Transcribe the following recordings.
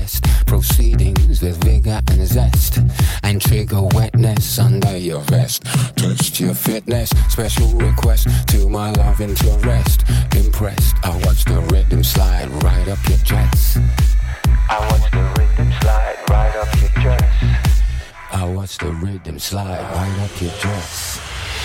best. Proceedings with vigor and zest, and trigger wetness under your vest. Test your fitness, special request to my love interest. Impressed, I watch the rhythm slide right up your chest. I watch the rhythm slide right up your chest. I watch the rhythm slide right up your dress.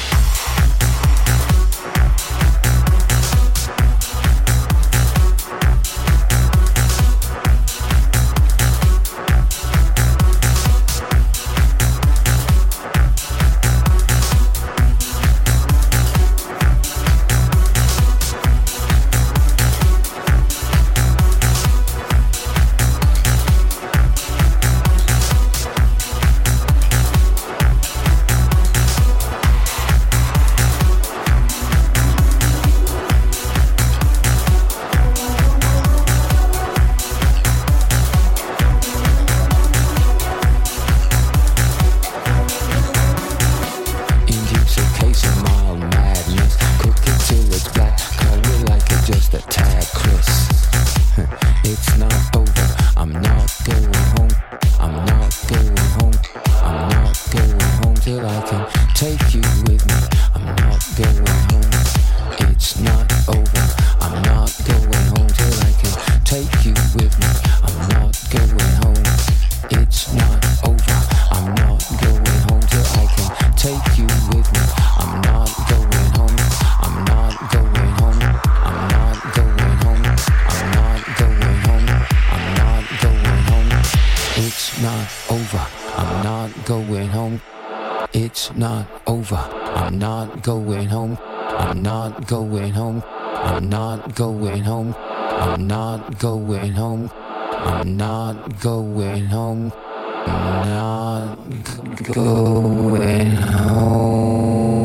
Going home, I'm not going home, I'm not going home, I'm not going home, I'm not going home, I'm not going home.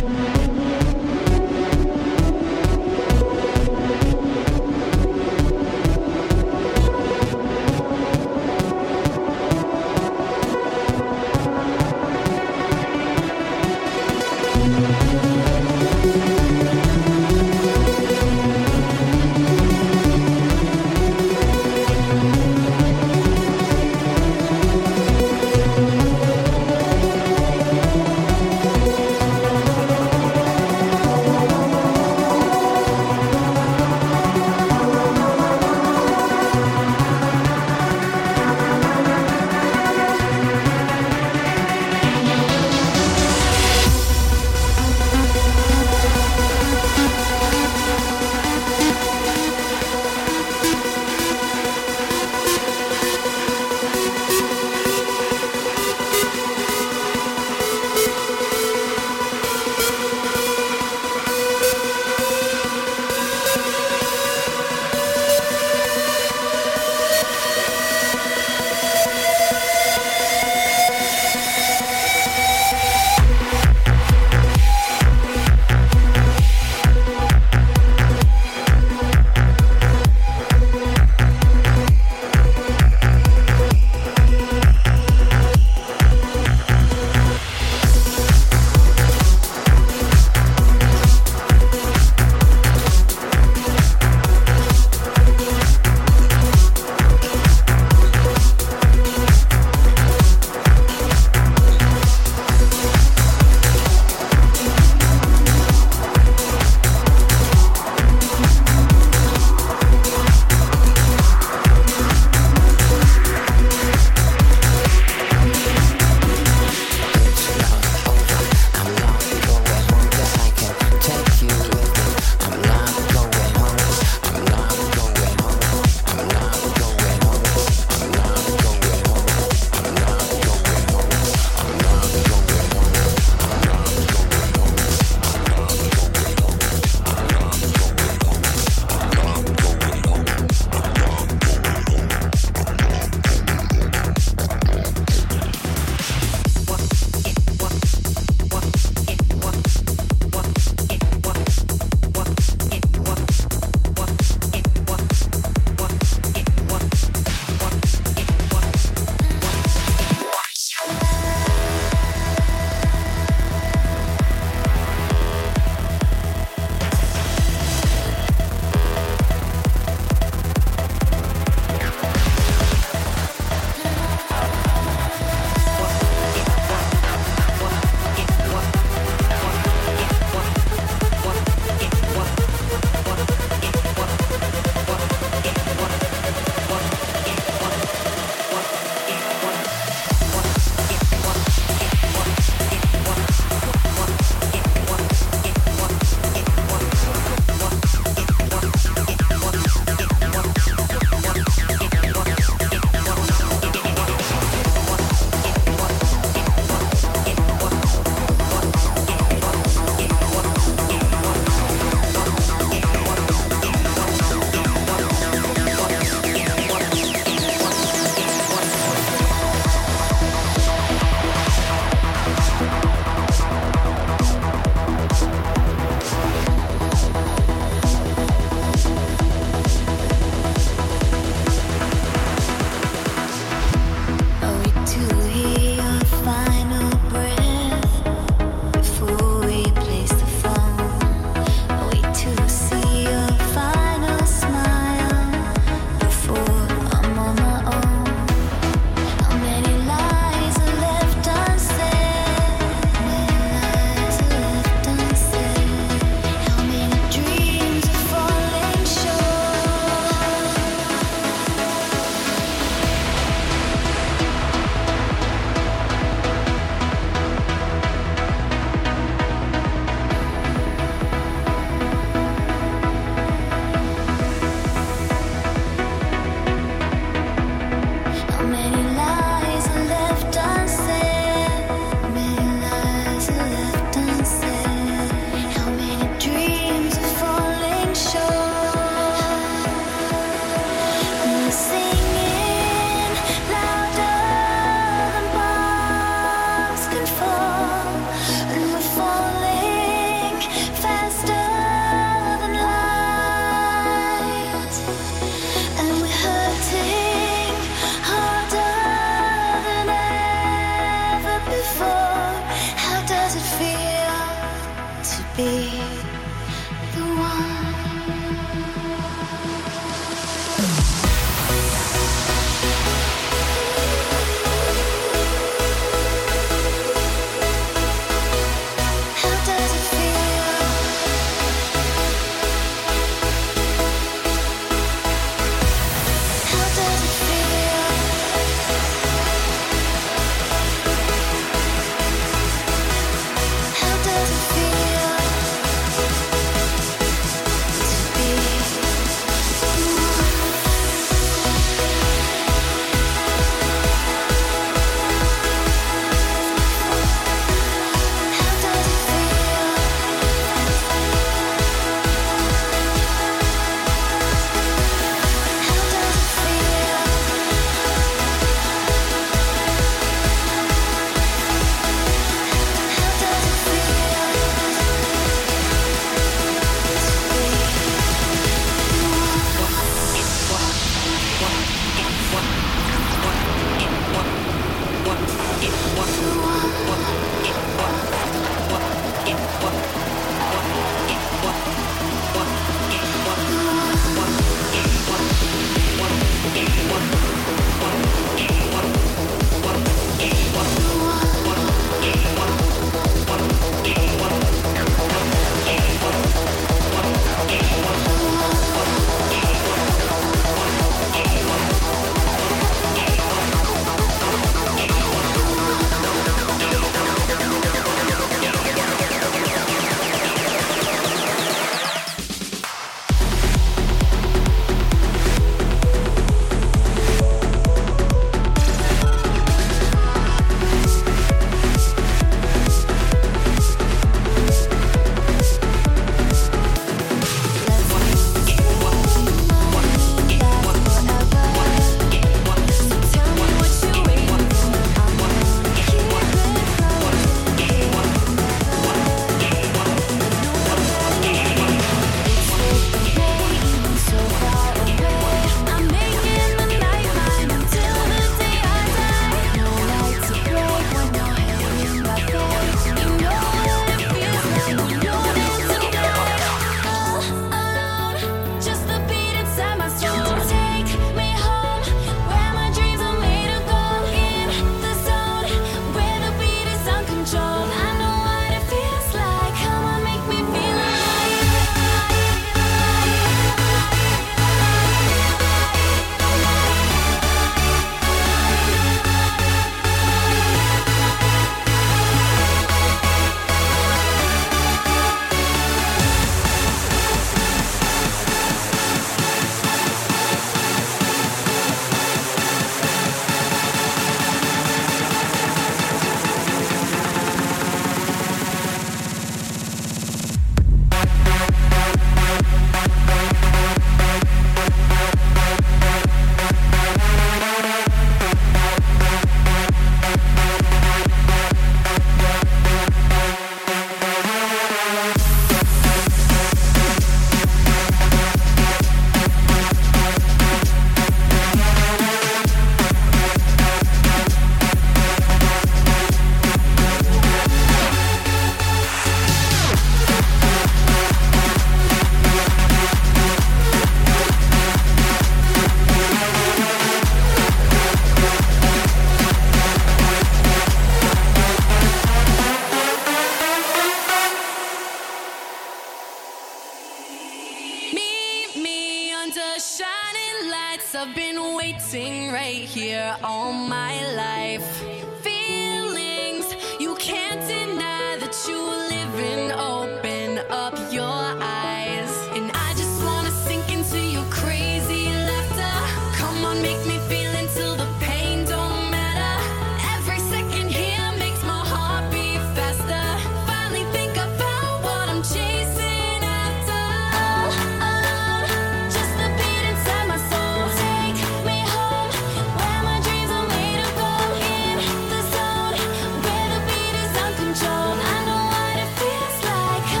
under shining lights. I've been waiting right here all my life. Feelings you can't deny that you live in. Open up your eyes, and I just wanna sink into your crazy laughter. Come on, make me feel until the pain don't matter. Every second here makes my heart beat faster. Finally think about what I'm chasing after. Alone, just the beat inside my soul. Take me home, where my dreams are made of gold. In the zone, where the beat is uncontrolled. I know what it feels like.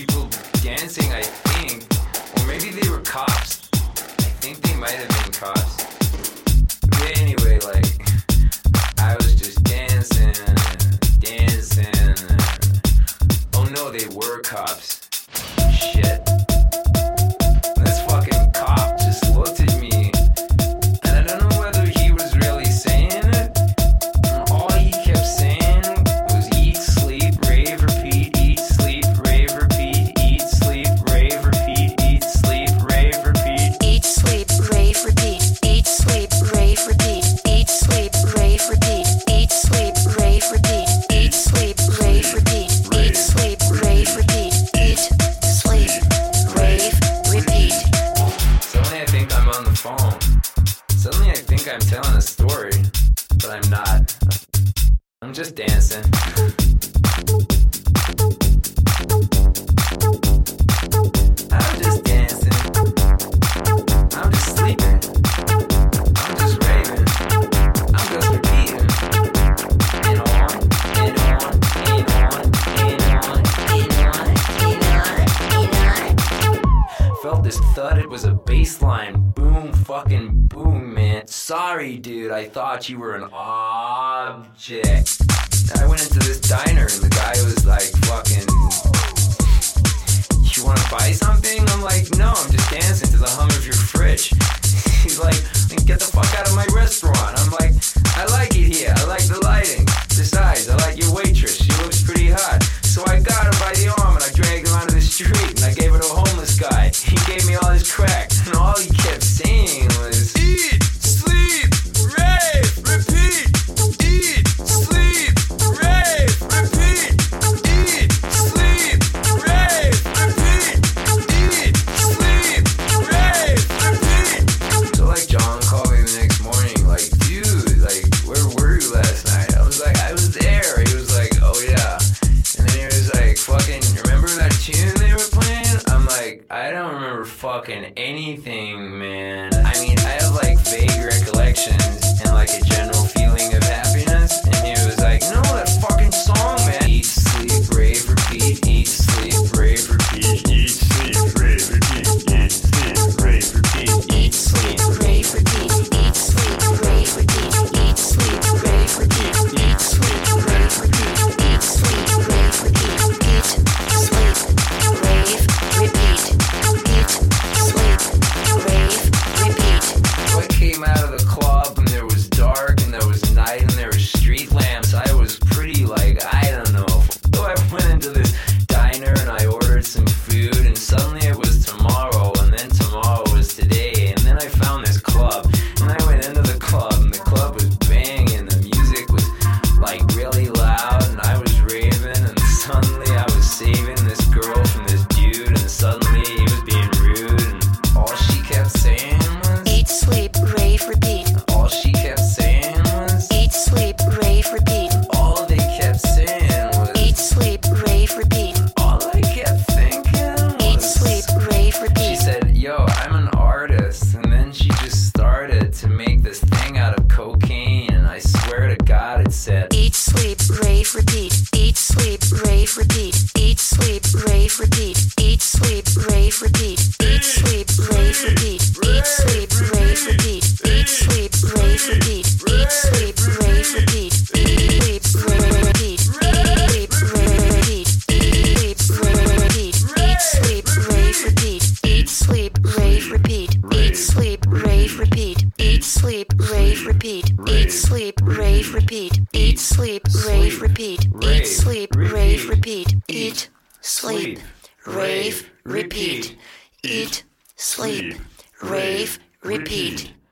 people dancing, I think. Or maybe they were cops. I think they might have been cops. But anyway, like, I was just dancing. Oh no, they were cops. Shit. This fucking cop just looked at me, and I don't know whether he was really saying it, and all he kept saying was eat, sleep, rave, repeat, eat, sleep, rave, repeat, eat, sleep, rave, repeat, eat, sleep, rave, repeat. Eat, sleep, rave, repeat. Eat, sleep, rave, repeat. Eat, sleep, rave, repeat. Eat, sleep, rave, repeat. Eat, sleep, rave, repeat. Eat, sleep, rave, repeat. Eat, sleep, rave, repeat. Suddenly I think I'm on the phone. Suddenly I think I'm telling a story, but I'm not. I'm just dancing. I'm just dancing. I'm just sleeping. I'm just raving. I'm just repeating. And on, and on, and on, and on, and on. Felt this thud, it was a bass line. Boom, fucking boom, man. Sorry, dude, I thought you were an object. I went into this diner and the guy was like, fucking, you wanna buy something? I'm like, no, I'm just dancing to the hum of your fridge. He's like, get the fuck out of my restaurant. I'm like, I like it here, I like the lighting. Besides, I like your waitress, she looks pretty hot. So I got her by the arm and I dragged her onto the street and I gave her to a homeless guy. He gave me all his crack and all he kept saying was, eat, sleep, rave, repeat. Eat, sleep, rave, repeat. Eat, sleep, rave, repeat. Eat, sleep, rave, repeat. So like John called me the next morning, like, dude, like, where were you last night? I was like, I was there. He was like, oh yeah. And then he was like, fucking, remember that tune they were playing? I'm like, I don't remember fucking anything, man. I mean, I have like vague recollections and like a general feeling of happiness. And he was like, no, that fucking song, man. Eat, sleep, rave, repeat. Eat, sleep, rave, repeat. Eat, sleep, rave, repeat. Eat, sleep, rave, repeat. Eat, sleep, rave, repeat. Eat, sleep, rave, repeat. Eat, sleep, rave, repeat. Eat, sleep, rave, repeat. Eat, sleep, rave, repeat. Eat, sleep, rave, repeat. Eat, sleep, rave, repeat. So I came out of the club and there was dark and there was night and there was street lamps. I was pretty like, I don't know. So I went into this diner and I ordered some food and suddenly it was tomorrow and then tomorrow was today. And then I found this club and I went into the club and the club was banging. The music was like really loud and I was raving and suddenly I was saving this girl from this dude and suddenly he was being rude and all she kept saying was, Eat, sleep, rave, repeat. all she kept saying was, Eat, sleep, rave, repeat. all they kept saying was, Eat, sleep, rave, repeat. all I kept thinking Eat, was, sleep, rave, she repeat. said, yo, I'm an artist. And then she just started to make this thing out of cocaine. And I swear to God, it said, Eat, sleep, rave, repeat. Eat, sleep, rave, repeat. Eat, sleep, rave, repeat. Eat, sleep, rave, repeat. Eat, sleep, rave, repeat. Eat, sleep, rave, repeat. Eat, sleep, rave, repeat. Eat, sleep, rave, repeat. Eat, sleep, rave, repeat. Eat, sleep, rave, repeat. Eat, sleep, rave, repeat. Eat, sleep, rave, repeat. Eat, sleep, rave, repeat. Eat, sleep, rave, repeat. Eat, sleep, rave, repeat. Eat, sleep, rave, repeat. Eat, sleep, rave, repeat. Eat, sleep, rave, repeat. Eat, sleep, rave, repeat.